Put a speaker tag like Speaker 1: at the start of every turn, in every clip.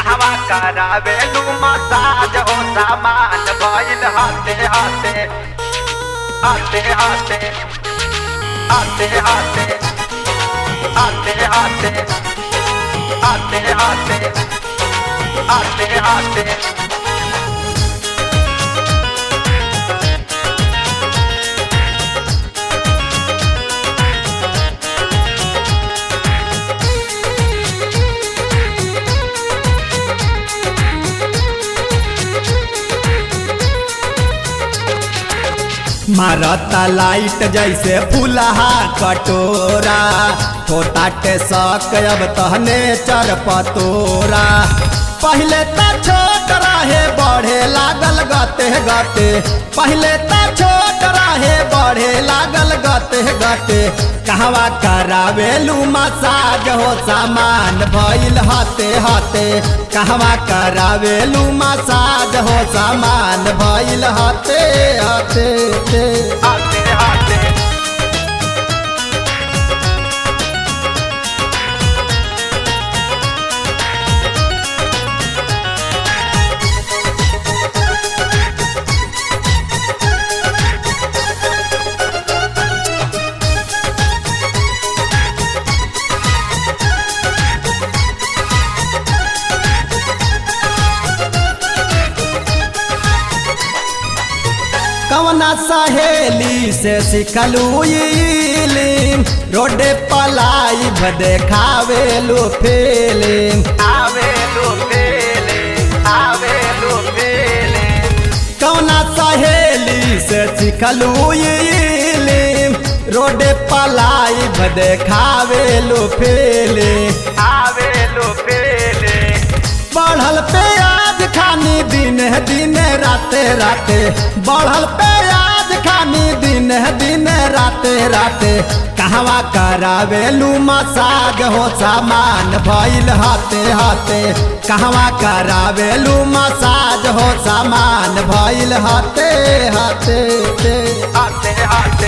Speaker 1: कहवा करावेलू मसाज हो सामान भइल हाथे हाथे हाथे हाथे हाथे हाथे हाथे हाथे हाथे हाथे हाथे हाथे
Speaker 2: मारता लाइट जैसे फुलहा कटोरा छोटाटे शक अब तहने चर पतोरा पहले त छोट रहे बढ़े लागल गते गते पहले त छोट रहे बढ़े लागल गते गते कहवा करावेलू मसाज हो सामान भइल हाथे हाथे कहवा करावेलू मसाज हो सामान भइल हाथे हाथे
Speaker 1: हाथे हाथे
Speaker 2: कवना सहेली से सिखलू रोडे पलाई देखावेलू फिल्म
Speaker 1: आवेलू फेले आवेलू फेले
Speaker 2: कवना सहेली से सिखलू रोडे पलाई देखावेलू फिल्म
Speaker 1: आवेलू फेले
Speaker 2: बढ़ल प्याज खानी दिन दिन राते राते बढ़ल प्याज खानी दिन दिन राते राते कहवा करावेलू मसाज हो सामान भइल हाथे हाथे कहवा करावेलू मसाज हो सामान भइल हाथे हाथे
Speaker 1: हाथे हाथे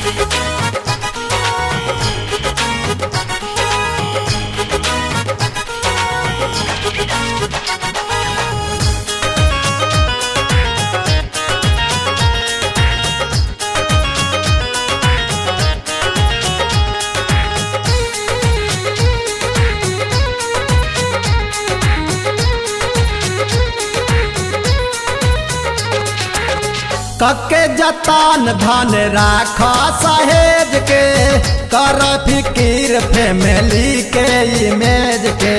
Speaker 2: कके जतान धन राख सहेज के कर फिकीर फैमिली के इमेज के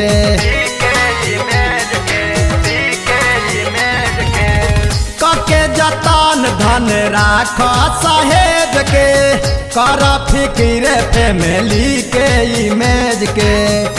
Speaker 2: कके जतान धन राख सहेज के कर फिकीर फैमिली के इमेज के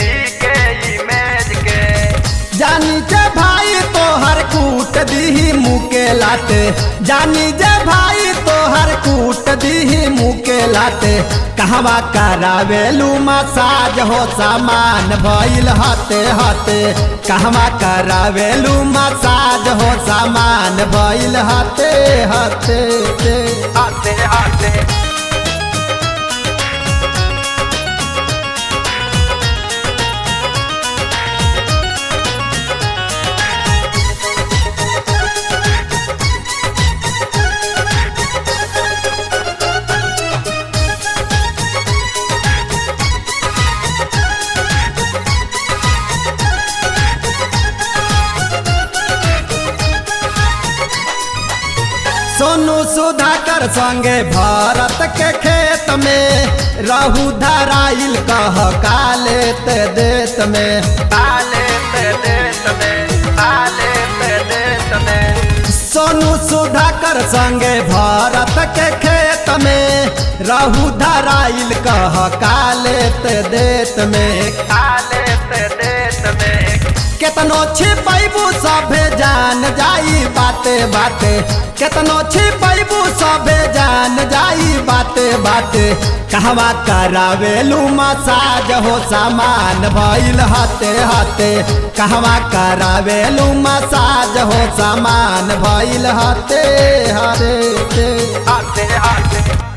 Speaker 2: जानी जे भाई तोहर कूट दीही मुके लाटे जानी जे भाई तोहर कूट दीही मुके लाटे कहवा करावेलू मसाज हो सामान भइल हाथे हाथे कहवा करावेलू मसाज हो सामान भइल हाथे हाथे
Speaker 1: हाथे हाथे
Speaker 2: सोनू सुधाकर संगे भारत के खेत में रहू धराइल कह काले ते देत में
Speaker 1: आले पे देत में आले पे देत में
Speaker 2: सोनू सुधाकर संगे भारत के खेत में रहू धराइल कह काले ते देत में
Speaker 1: आले पे देत में
Speaker 2: केतनो छिपैबू सभे जान जाई बाते बाते केतनो छिपैबू सभे जान जाई बाते बाते कहवा करावेलू मसाज हो सामान भइल हाथे हाथे कहवा करावेलू मसाज हो सामान भइल हाथे हाथे
Speaker 1: हाथे हाथे